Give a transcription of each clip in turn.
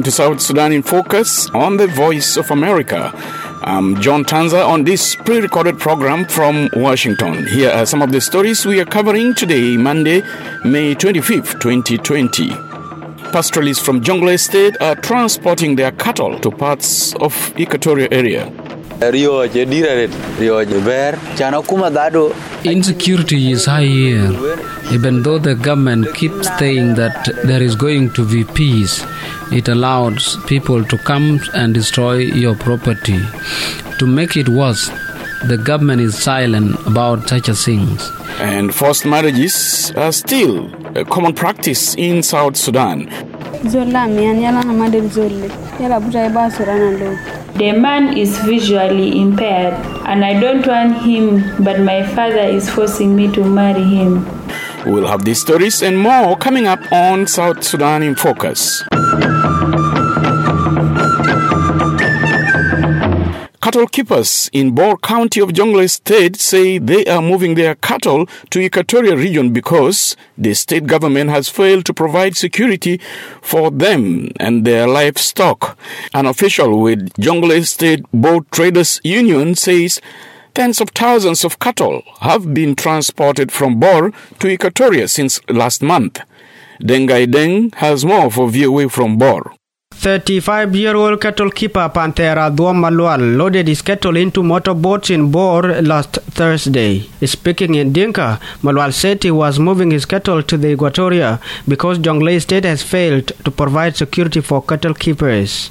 to South Sudan in Focus on the Voice of America. I'm John Tanza on this pre-recorded program from Washington. Here are some of the stories we are covering today, Monday, May 25th, 2020. Pastoralists from Jonglei Estate are transporting their cattle to parts of Equatoria area. Insecurity is high here. Even though the government keeps saying that there is going to be peace, it allows people to come and destroy your property. To make it worse, the government is silent about such things. And forced marriages are still a common practice in South Sudan. The man is visually impaired and I don't want him, but my father is forcing me to marry him. We'll have these stories and more coming up on South Sudan in Focus. Cattle keepers in Bor County of Jonglei State say they are moving their cattle to Equatoria region because the state government has failed to provide security for them and their livestock. An official with Jonglei State Boat Traders Union says tens of thousands of cattle have been transported from Bor to Equatoria since last month. Dengai Deng has more for VOA from Bor. 35-year-old cattle keeper Panthera Duam Malwal loaded his cattle into motorboats in Bor last Thursday. Speaking in Dinka, Malwal said he was moving his cattle to the Equatoria because Jonglei State has failed to provide security for cattle keepers.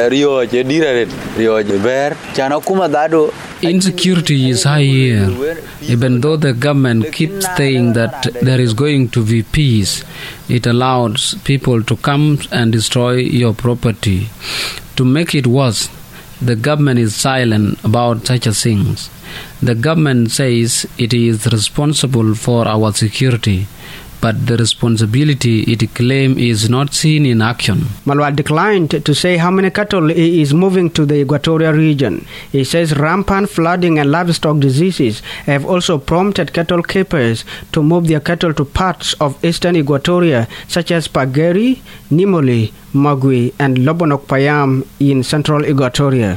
Insecurity is high here. Even though the government keeps saying that there is going to be peace, it allows people to come and destroy your property. To make it worse, the government is silent about such things. The government says it is responsible for our security, but the responsibility it claims is not seen in action. Malwal declined to say how many cattle he is moving to the Equatoria region. He says rampant flooding and livestock diseases have also prompted cattle keepers to move their cattle to parts of eastern Equatoria such as Pageri, Nimoli, Magui and Lobonok Payam in central Equatoria.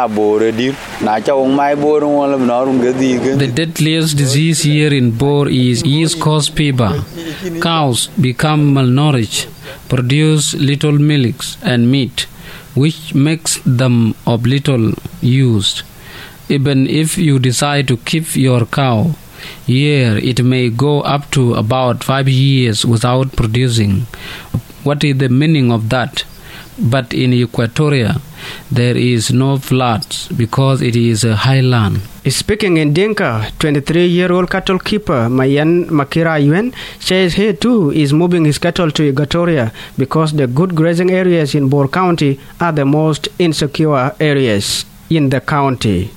The deadliest disease here in Bor is East Coast fever. Cows become malnourished, produce little milk and meat, which makes them of little use. Even if you decide to keep your cow, here it may go up to about 5 years without producing. What is the meaning of that? But in Equatoria, there is no floods because it is a highland. Speaking in Dinka, 23-year-old cattle keeper Mayan Makira Yuen says he too is moving his cattle to Equatoria because the good grazing areas in Bor County are the most insecure areas in the county.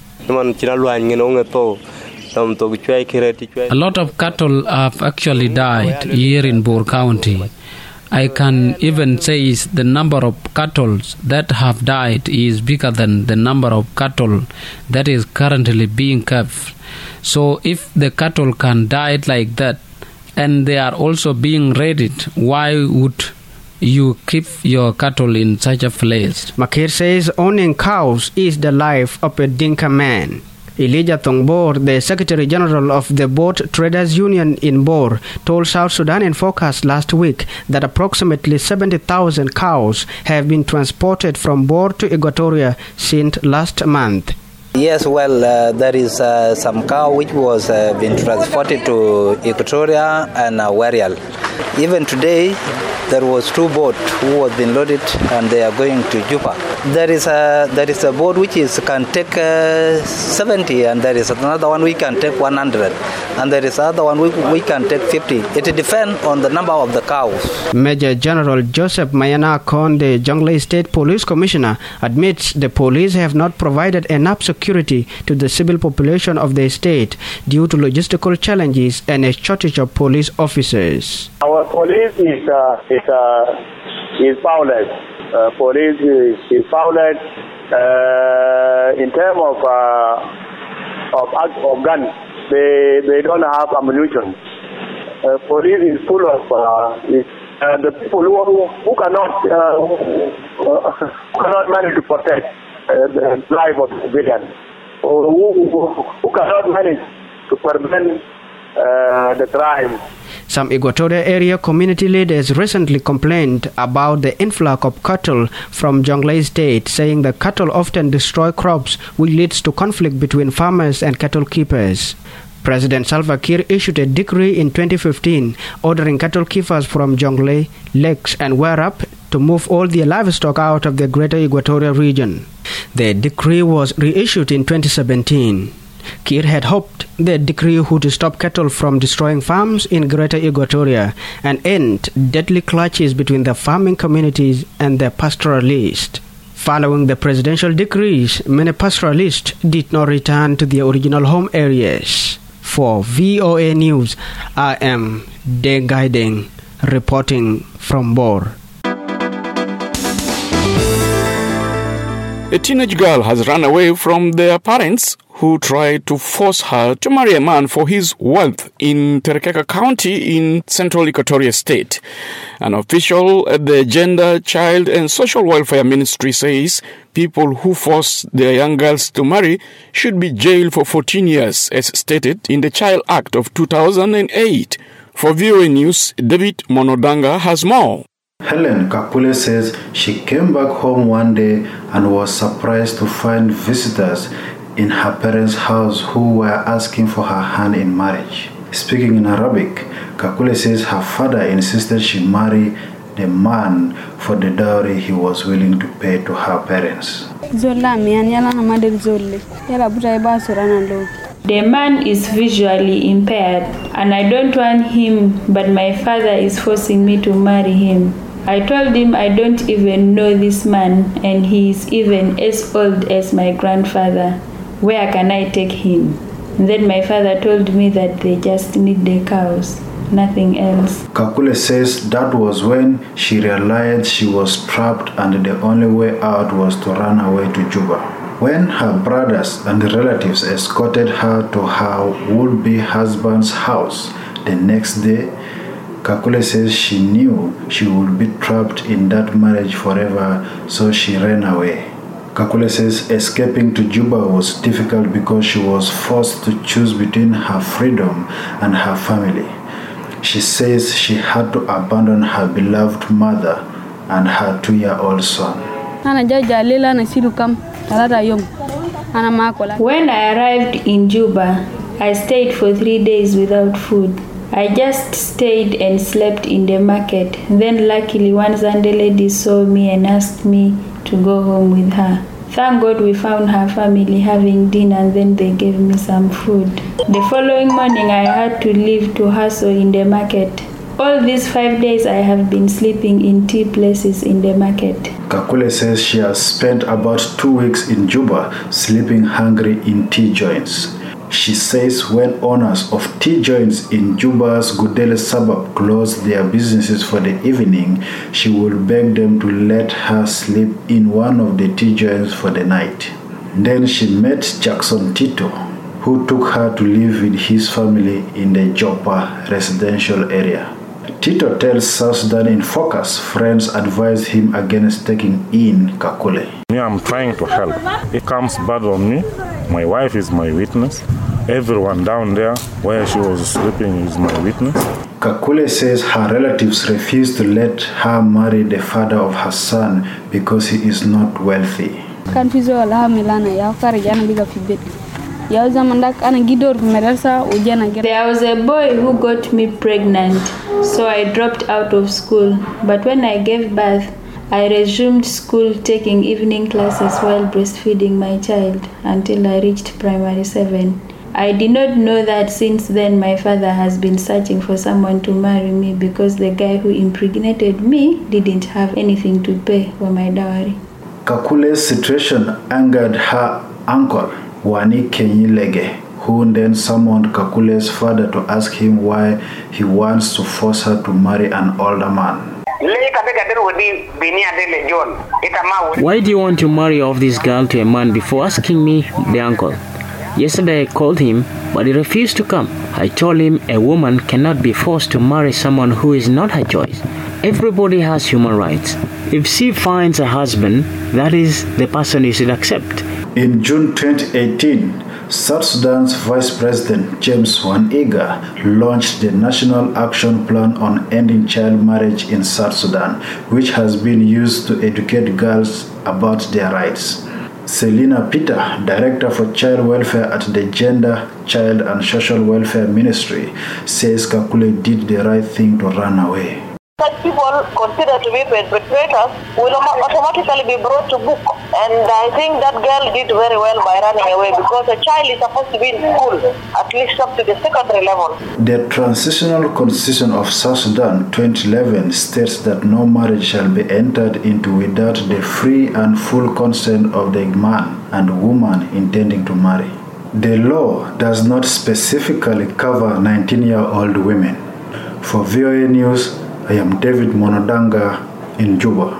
A lot of cattle have actually died here in Bor County. I can even say the number of cattle that have died is bigger than the number of cattle that is currently being kept. So if the cattle can die like that and they are also being raided, why would you keep your cattle in such a place? Makir says owning cows is the life of a Dinka man. Elijah Thongbor, the Secretary General of the Boat Traders Union in Bor, told South Sudan in Focus last week that approximately 70,000 cows have been transported from Bor to Equatoria since last month. Yes, well, there is some cow which was been transported to Equatoria and Warial. Even today, there was 2 boats who was been loaded and they are going to Juba. There is a boat which can take 70 and there is another one we can take 100 and there is another one we can take 50. It depends on the number of the cows. Major General Joseph Mayana Kon, the Jonglei State Police Commissioner, admits the police have not provided enough security to the civil population of the state due to logistical challenges and a shortage of police officers. Our police is powerless. Police is powerless in terms of guns. They don't have ammunition. Police is full of the people who cannot manage to protect the life of the civilians, or who cannot manage to prevent the crime. Some Equatorial area community leaders recently complained about the influx of cattle from Jonglei State, saying that cattle often destroy crops, which leads to conflict between farmers and cattle keepers. President Salva Kiir issued a decree in 2015 ordering cattle keepers from Jonglei, Lakes and Werap to move all their livestock out of the Greater Equatorial Region. The decree was reissued in 2017. Kiir had hoped the decree would stop cattle from destroying farms in Greater Equatoria and end deadly clashes between the farming communities and the pastoralists. Following the presidential decrees, many pastoralists did not return to their original home areas. For VOA News, I am Deng Gaideng, reporting from Bor. A teenage girl has run away from their parents who tried to force her to marry a man for his wealth in Terekeka County in Central Equatoria State. An official at the Gender, Child and Social Welfare Ministry says people who force their young girls to marry should be jailed for 14 years, as stated in the Child Act of 2008. For VOA News, David Monodanga has more. Helen Kakule says she came back home one day and was surprised to find visitors in her parents' house who were asking for her hand in marriage. Speaking in Arabic, Kakule says her father insisted she marry the man for the dowry he was willing to pay to her parents. The man is visually impaired and I don't want him, but my father is forcing me to marry him. I told him I don't even know this man and he is even as old as my grandfather. Where can I take him? And then my father told me that they just need the cows, nothing else. Kakule says that was when she realized she was trapped and the only way out was to run away to Juba. When her brothers and relatives escorted her to her would-be husband's house the next day, Kakule says she knew she would be trapped in that marriage forever, so she ran away. Kakule says escaping to Juba was difficult because she was forced to choose between her freedom and her family. She says she had to abandon her beloved mother and her 2-year-old son. When I arrived in Juba, I stayed for 3 days without food. I just stayed and slept in the market. Then luckily one Sunday lady saw me and asked me to go home with her. Thank God we found her family having dinner and then they gave me some food. The following morning I had to leave to hustle in the market. All these 5 days I have been sleeping in tea places in the market. Kakule says she has spent about 2 weeks in Juba sleeping hungry in tea joints. She says when owners of tea joints in Juba's Gudele suburb closed their businesses for the evening, she would beg them to let her sleep in one of the tea joints for the night. Then she met Jackson Tito, who took her to live with his family in the Joppa residential area. Tito tells South Sudan in Focus friends advised him against taking in Kakule. I'm trying to help. It comes bad on me. My wife is my witness. Everyone down there where she was sleeping is my witness. Kakule says her relatives refused to let her marry the father of her son because he is not wealthy. There was a boy who got me pregnant, so I dropped out of school. But when I gave birth, I resumed school taking evening classes while breastfeeding my child until I reached primary 7. I did not know that since then my father has been searching for someone to marry me because the guy who impregnated me didn't have anything to pay for my dowry. Kakule's situation angered her uncle, Wani Kenyilege, who then summoned Kakule's father to ask him why he wants to force her to marry an older man. Why do you want to marry off this girl to a man before asking me, the uncle? Yesterday I called him, but he refused to come. I told him a woman cannot be forced to marry someone who is not her choice. Everybody has human rights. If she finds a husband, that is the person you should accept. In June 2018, South Sudan's Vice President James Waniga launched the National Action Plan on Ending Child Marriage in South Sudan, which has been used to educate girls about their rights. Selina Peter, Director for Child Welfare at the Gender, Child and Social Welfare Ministry, says Kakule did the right thing to run away. Such people considered to be perpetrators will automatically be brought to book. And I think that girl did very well by running away, because a child is supposed to be in school, at least up to the secondary level. The Transitional Constitution of South Sudan 2011 states that no marriage shall be entered into without the free and full consent of the man and woman intending to marry. The law does not specifically cover 19-year-old women. For VOA News, I am David Monodanga in Juba.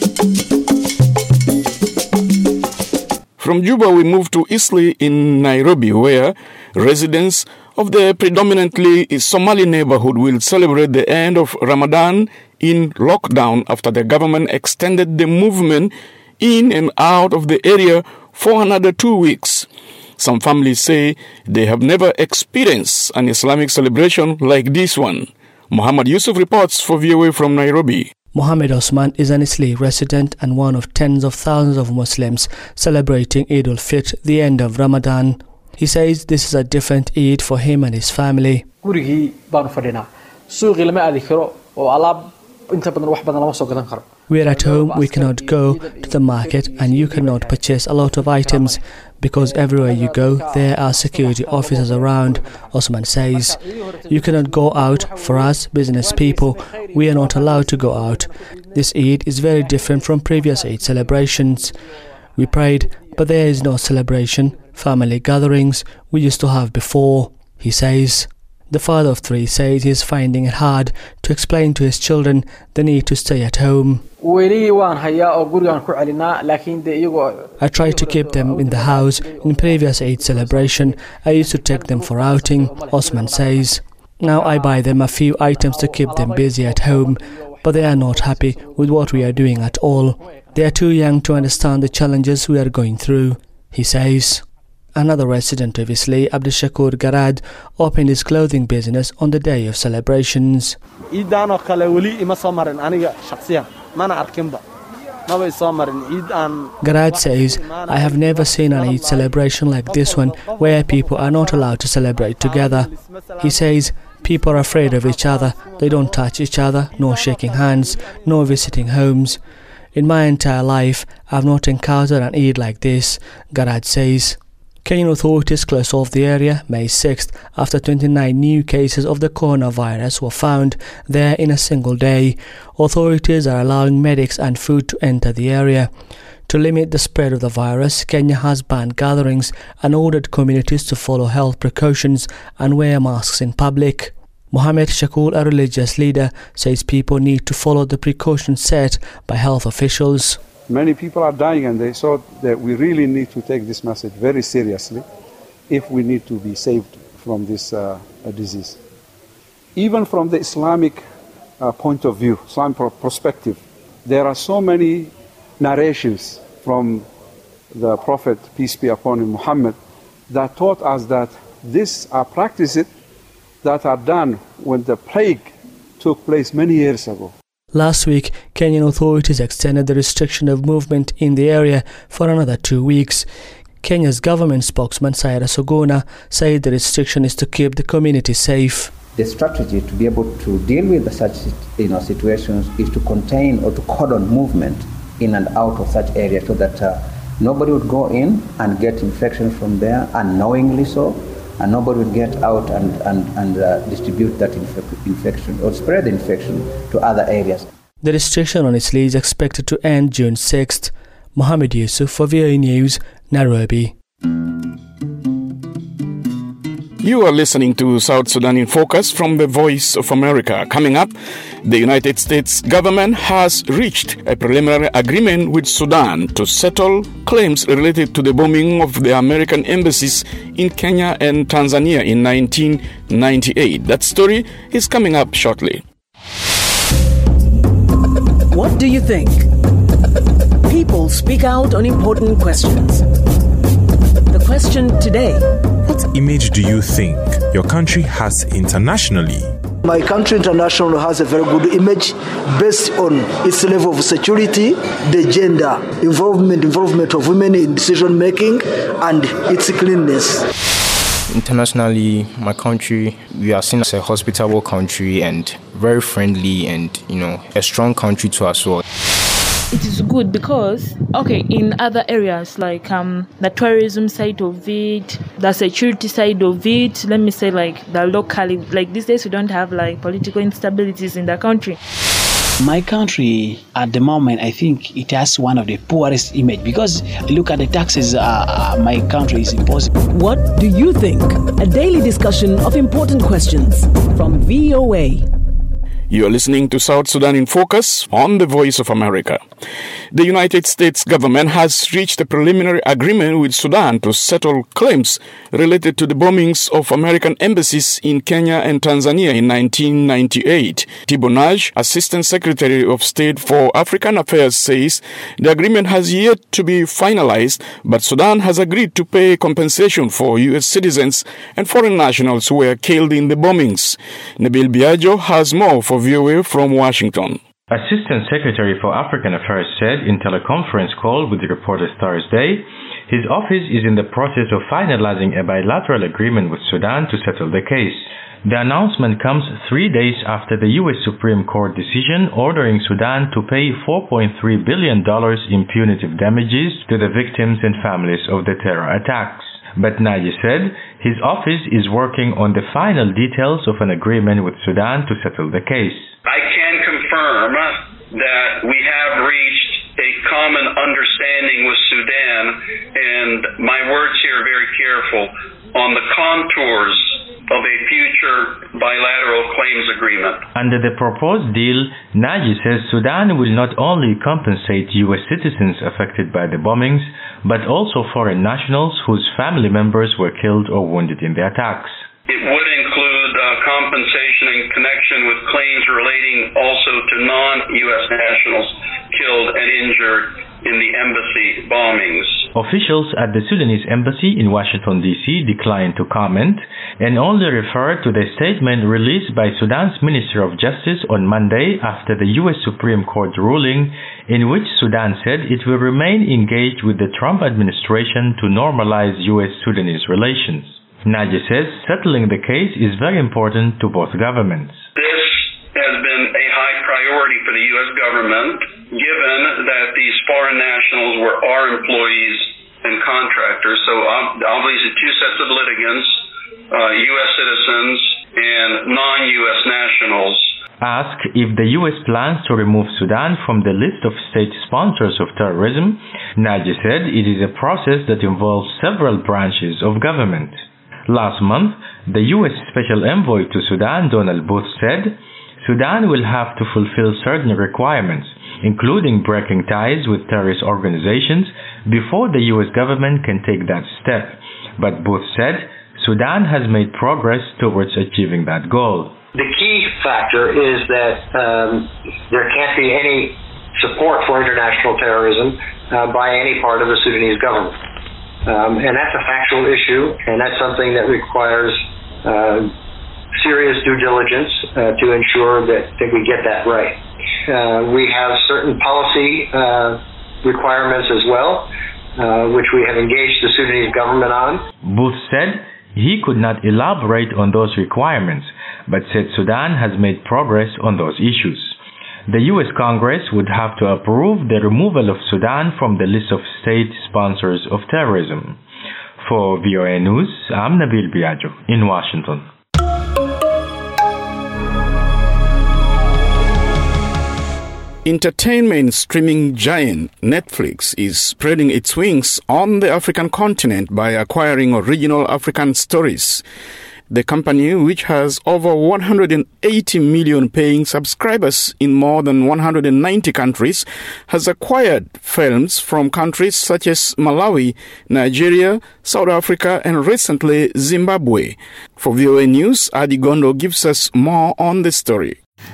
From Juba, we move to Eastleigh in Nairobi, where residents of the predominantly Somali neighborhood will celebrate the end of Ramadan in lockdown after the government extended the movement in and out of the area for another 2 weeks. Some families say they have never experienced an Islamic celebration like this one. Muhammad Yusuf reports for VOA from Nairobi. Mohammed Osman is an Eastleigh resident and one of tens of thousands of Muslims celebrating Eid al-Fitr, the end of Ramadan. He says this is a different Eid for him and his family. We are at home, we cannot go to the market and you cannot purchase a lot of items because everywhere you go there are security officers around, Osman says. You cannot go out. For us, business people, we are not allowed to go out. This Eid is very different from previous Eid celebrations. We prayed, but there is no celebration, family gatherings we used to have before, he says. The father of three says he is finding it hard to explain to his children the need to stay at home. I try to keep them in the house. In previous Eid celebration, I used to take them for outing, Osman says. Now I buy them a few items to keep them busy at home, but they are not happy with what we are doing at all. They are too young to understand the challenges we are going through, he says. Another resident of Eastleigh, Abdushakur Garad, opened his clothing business on the day of celebrations. Garad says, I have never seen an Eid celebration like this one where people are not allowed to celebrate together. He says, people are afraid of each other, they don't touch each other, no shaking hands, no visiting homes. In my entire life, I have not encountered an Eid like this, Garad says. Kenyan authorities closed off the area May 6th after 29 new cases of the coronavirus were found there in a single day. Authorities are allowing medics and food to enter the area. To limit the spread of the virus, Kenya has banned gatherings and ordered communities to follow health precautions and wear masks in public. Mohammed Shakul, a religious leader, says people need to follow the precautions set by health officials. Many people are dying, and they thought that we really need to take this message very seriously if we need to be saved from this disease. Even from the Islamic point of view, Islamic perspective, there are so many narrations from the Prophet, peace be upon him, Muhammad, that taught us that these are practices that are done when the plague took place many years ago. Last week, Kenyan authorities extended the restriction of movement in the area for another 2 weeks. Kenya's government spokesman, Cyrus Oguna, said the restriction is to keep the community safe. The strategy to be able to deal with such situations is to contain or to cordon movement in and out of such areas so that nobody would go in and get infection from there unknowingly so, and nobody would get out and distribute that infection or spread the infection to other areas. The restriction on Eastleigh is expected to end June 6th. Mohammed Yusuf for VOA News, Nairobi. You are listening to South Sudan in Focus from the Voice of America. Coming up, the United States government has reached a preliminary agreement with Sudan to settle claims related to the bombing of the American embassies in Kenya and Tanzania in 1998. That story is coming up shortly. What do you think? People speak out on important questions. The question today: what image do you think your country has internationally? My country international has a very good image based on its level of security, the gender involvement of women in decision making, and its cleanness. Internationally, my country, we are seen as a hospitable country and very friendly and, a strong country to us all. It is good because, in other areas like the tourism side of it, the security side of it, let me say the locally, these days we don't have political instabilities in the country. My country, at the moment, I think it has one of the poorest image because look at the taxes my country is imposing. What do you think? A daily discussion of important questions from VOA. You are listening to South Sudan in Focus on the Voice of America. The United States government has reached a preliminary agreement with Sudan to settle claims related to the bombings of American embassies in Kenya and Tanzania in 1998. Tibo Nagy, Assistant Secretary of State for African Affairs, says the agreement has yet to be finalized, but Sudan has agreed to pay compensation for U.S. citizens and foreign nationals who were killed in the bombings. Nabil Biagio has more for VOA from Washington. Assistant Secretary for African Affairs said in teleconference call with the reporters Thursday, his office is in the process of finalizing a bilateral agreement with Sudan to settle the case. The announcement comes 3 days after the U.S. Supreme Court decision ordering Sudan to pay $4.3 billion in punitive damages to the victims and families of the terror attacks. But Nagy said his office is working on the final details of an agreement with Sudan to settle the case. I can confirm that we have reached a common understanding with Sudan, and my words here are very careful, on the contours of a future bilateral claims agreement. Under the proposed deal, Nagy says Sudan will not only compensate U.S. citizens affected by the bombings, but also foreign nationals whose family members were killed or wounded in the attacks. It would include compensation in connection with claims relating also to non-U.S. nationals killed and injured in the embassy bombings. Officials at the Sudanese embassy in Washington, D.C. declined to comment and only referred to the statement released by Sudan's Minister of Justice on Monday after the U.S. Supreme Court ruling in which Sudan said it will remain engaged with the Trump administration to normalize U.S.-Sudanese relations. Nagy says settling the case is very important to both governments. This has been a high priority for the U.S. government, given that these foreign nationals were our employees and contractors. So obviously two sets of litigants, U.S. citizens and non-U.S. nationals. Asked if the U.S. plans to remove Sudan from the list of state sponsors of terrorism, Nagy said it is a process that involves several branches of government. Last month, the U.S. Special Envoy to Sudan, Donald Booth, said Sudan will have to fulfill certain requirements, including breaking ties with terrorist organizations, before the U.S. government can take that step. But Booth said Sudan has made progress towards achieving that goal. The key factor is that there can't be any support for international terrorism by any part of the Sudanese government. And that's a factual issue, and that's something that requires serious due diligence to ensure that we get that right. We have certain policy requirements as well, which we have engaged the Sudanese government on. Booth said he could not elaborate on those requirements, but said Sudan has made progress on those issues. The U.S. Congress would have to approve the removal of Sudan from the list of state sponsors of terrorism. For VOA News, I'm Nabil Biagio in Washington. Entertainment streaming giant Netflix is spreading its wings on the African continent by acquiring original African stories. The company, which has over 180 million paying subscribers in more than 190 countries, has acquired films from countries such as Malawi, Nigeria, South Africa, and recently Zimbabwe. For VOA News, Adi Gondo gives us more on the story.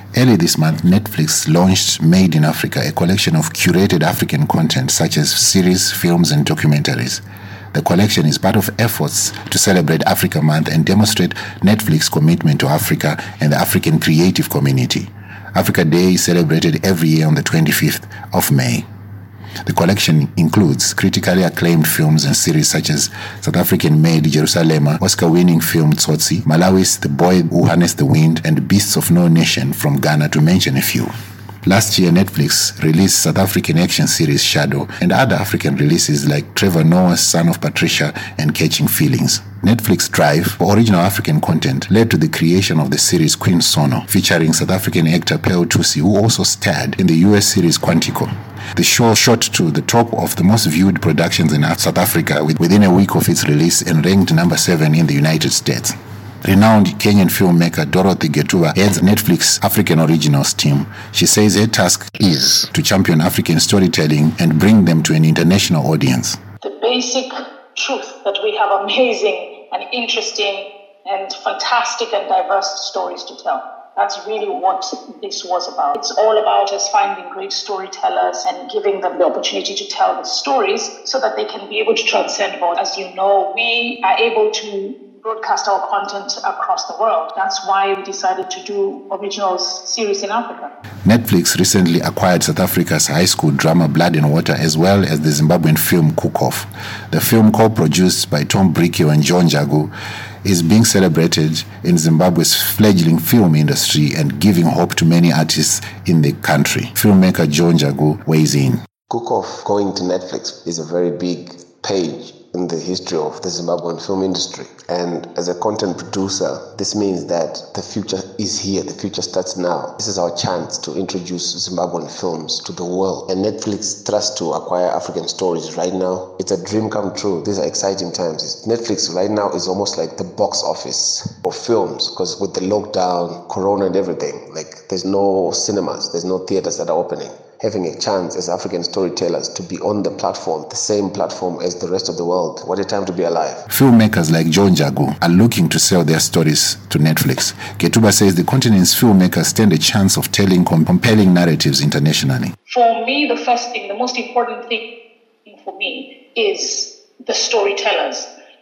Early this month, Netflix launched Made in Africa, a collection of curated African content such as series, films, and documentaries. The collection is part of efforts to celebrate Africa Month and demonstrate Netflix's commitment to Africa and the African creative community. Africa Day is celebrated every year on the 25th of May. The collection includes critically acclaimed films and series such as South African-made Jerusalema, Oscar-winning film Tsotsi, Malawi's The Boy Who Harnessed the Wind, and Beasts of No Nation from Ghana, to mention a few. Last year, Netflix released South African action series Shadow and other African releases like Trevor Noah's Son of Patricia and Catching Feelings. Netflix drive for original African content led to the creation of the series Queen Sono, featuring South African actor Pearl Thusi, who also starred in the US series Quantico. The show shot to the top of the most viewed productions in South Africa within a week of its release and ranked number 7 in the United States. Renowned Kenyan filmmaker Dorothy Getuba heads Netflix African Originals team. She says her task is to champion African storytelling and bring them to an international audience. The basic truth that we have amazing and interesting and fantastic and diverse stories to tell. That's really what this was about. It's all about us finding great storytellers and giving them the opportunity to tell the stories so that they can be able to transcend borders. As you know, we are able to broadcast our content across the world. That's why we decided to do originals series in Africa. Netflix recently acquired South Africa's high school drama Blood and Water, as well as the Zimbabwean film Cook Off. The film, co-produced by Tom Bricchio and John Jagu, is being celebrated in Zimbabwe's fledgling film industry and giving hope to many artists in the country. Filmmaker John Jagu weighs in. Cook Off going to Netflix is a very big page in the history of the Zimbabwean film industry. And as a content producer, this means that the future is here. The future starts now. This is our chance to introduce Zimbabwean films to the world. And Netflix trusts to acquire African stories right now. It's a dream come true. These are exciting times. Netflix right now is almost like the box office of films, because with the lockdown, Corona and everything, like there's no cinemas, there's no theaters that are opening. Having a chance as African storytellers to be on the platform, the same platform as the rest of the world. What a time to be alive. Filmmakers like John Jagu are looking to sell their stories to Netflix. Getuba says the continent's filmmakers stand a chance of telling compelling narratives internationally. For me, the first thing, the most important thing for me is the storytellers.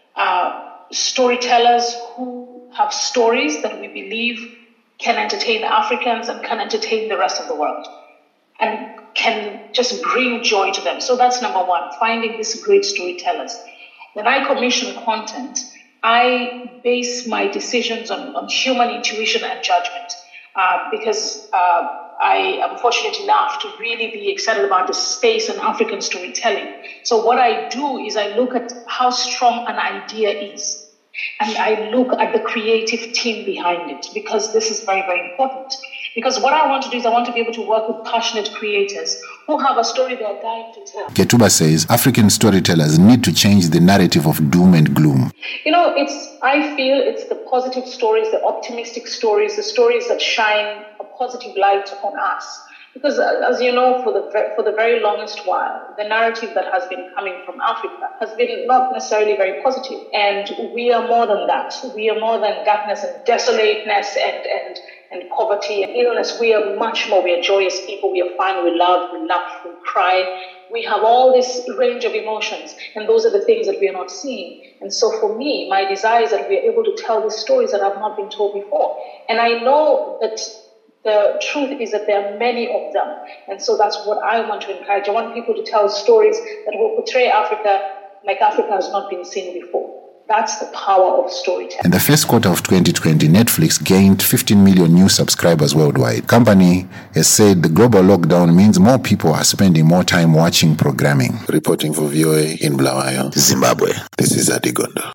Storytellers who have stories that we believe can entertain Africans and can entertain the rest of the world, and can just bring joy to them. So that's number one, finding these great storytellers. When I commission content, I base my decisions on human intuition and judgment, because I am fortunate enough to really be excited about the space and African storytelling. So what I do is I look at how strong an idea is, and I look at the creative team behind it, because this is very, very important. Because what I want to do is I want to be able to work with passionate creators who have a story they're dying to tell. Getuba says African storytellers need to change the narrative of doom and gloom. You know, I feel it's the positive stories, the optimistic stories, the stories that shine a positive light on us. Because as you know, for the very longest while, the narrative that has been coming from Africa has been not necessarily very positive. And we are more than that. We are more than darkness and desolateness and poverty and illness. We are much more. We are joyous people. We are fun. We love. We laugh. We cry. We have all this range of emotions. And those are the things that we are not seeing. And so for me, my desire is that we are able to tell these stories that have not been told before. And I know that the truth is that there are many of them. And so that's what I want to encourage. I want people to tell stories that will portray Africa like Africa has not been seen before. That's the power of storytelling. In the first quarter of 2020, Netflix gained 15 million new subscribers worldwide. The company has said the global lockdown means more people are spending more time watching programming. Reporting for VOA in Bulawayo, Zimbabwe, this is Adigondo.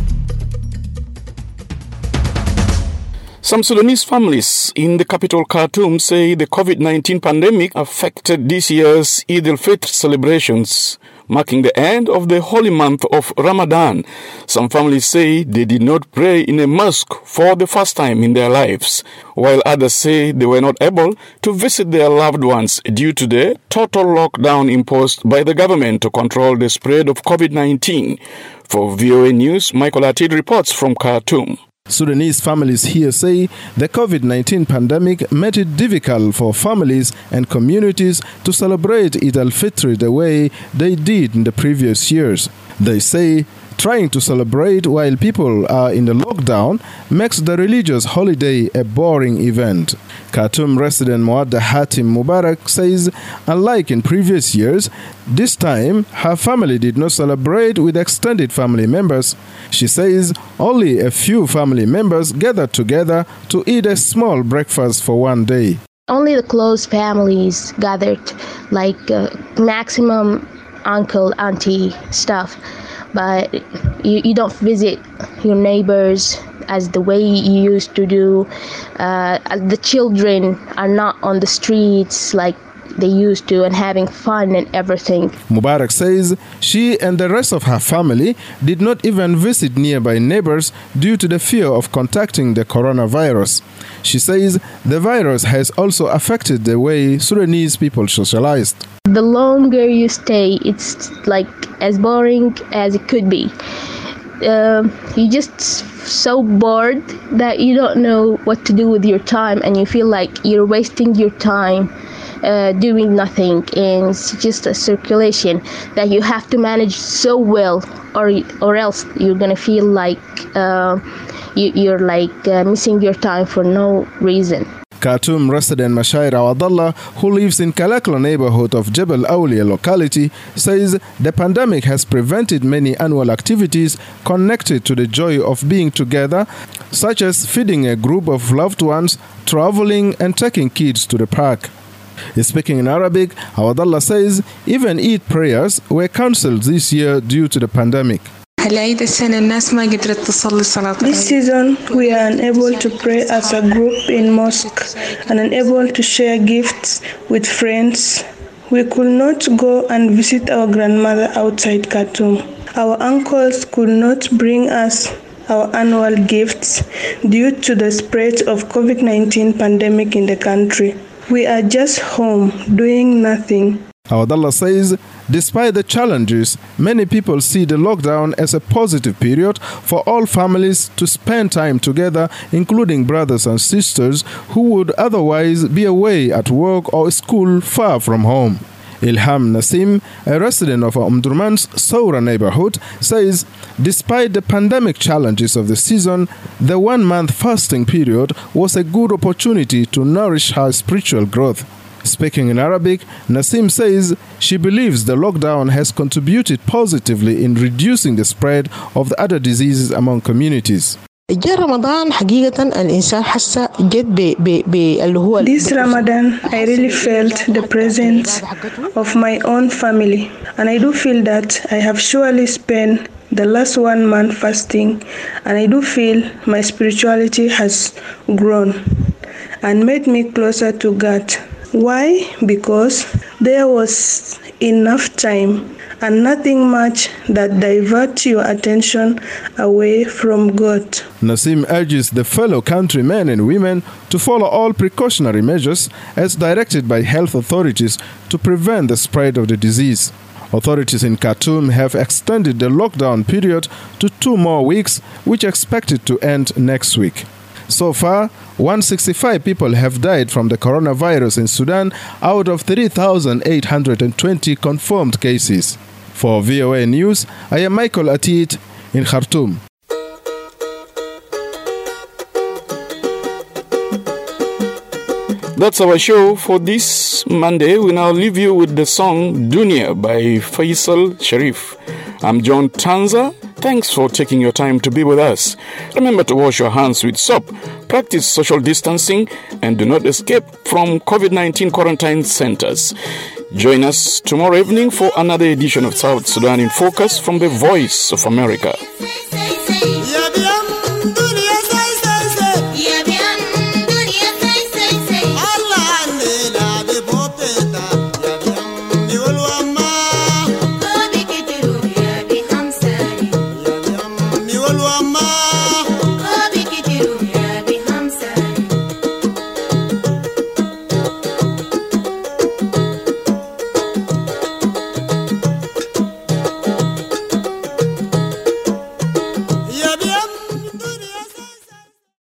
Some Sudanese families in the capital Khartoum say the COVID-19 pandemic affected this year's Eid al-Fitr celebrations, marking the end of the holy month of Ramadan. Some families say they did not pray in a mosque for the first time in their lives, while others say they were not able to visit their loved ones due to the total lockdown imposed by the government to control the spread of COVID-19. For VOA News, Michael Atid reports from Khartoum. Sudanese families here say the COVID-19 pandemic made it difficult for families and communities to celebrate Eid al-Fitr the way they did in the previous years. They say trying to celebrate while people are in the lockdown makes the religious holiday a boring event. Khartoum resident Muadda Hatim Mubarak says, unlike in previous years, this time her family did not celebrate with extended family members. She says only a few family members gathered together to eat a small breakfast for one day. Only the close families gathered, like maximum uncle, auntie stuff. But you don't visit your neighbors as the way you used to do. The children are not on the streets like they used to and having fun and everything. Mubarak says she and the rest of her family did not even visit nearby neighbors due to the fear of contacting the coronavirus. She says the virus has also affected the way Sudanese people socialized. The longer you stay, it's like as boring as it could be. You're just so bored that you don't know what to do with your time, and you feel like you're wasting your time doing nothing, and it's just a circulation that you have to manage so well, or else you're gonna feel like you're missing your time for no reason. Khartoum resident Mashair Awadallah, who lives in Kalakla neighborhood of Jebel Awliya locality, says the pandemic has prevented many annual activities connected to the joy of being together, such as feeding a group of loved ones, traveling and taking kids to the park. Speaking in Arabic, Awadallah says even Eid prayers were cancelled this year due to the pandemic. This season, we are unable to pray as a group in mosque and unable to share gifts with friends. We could not go and visit our grandmother outside Khartoum. Our uncles could not bring us our annual gifts due to the spread of COVID-19 pandemic in the country. We are just home doing nothing. Awadallah says, despite the challenges, many people see the lockdown as a positive period for all families to spend time together, including brothers and sisters who would otherwise be away at work or school far from home. Ilham Nasim, a resident of Omdurman's Soura neighborhood, says despite the pandemic challenges of the season, the 1 month fasting period was a good opportunity to nourish her spiritual growth. Speaking in Arabic, Nasim says she believes the lockdown has contributed positively in reducing the spread of the other diseases among communities. This Ramadan, I really felt the presence of my own family, and I do feel that I have surely spent the last 1 month fasting, and I do feel my spirituality has grown and made me closer to God. Why? Because there was enough time and nothing much that diverts your attention away from God. Nasim urges the fellow countrymen and women to follow all precautionary measures as directed by health authorities to prevent the spread of the disease. Authorities in Khartoum have extended the lockdown period to 2 more weeks, which is expected to end next week. So far, 165 people have died from the coronavirus in Sudan out of 3,820 confirmed cases. For VOA News, I am Michael Atit in Khartoum. That's our show for this Monday. We now leave you with the song Dunia by Faisal Sharif. I'm John Tanza. Thanks for taking your time to be with us. Remember to wash your hands with soap, practice social distancing, and do not escape from COVID-19 quarantine centers. Join us tomorrow evening for another edition of South Sudan in Focus from the Voice of America.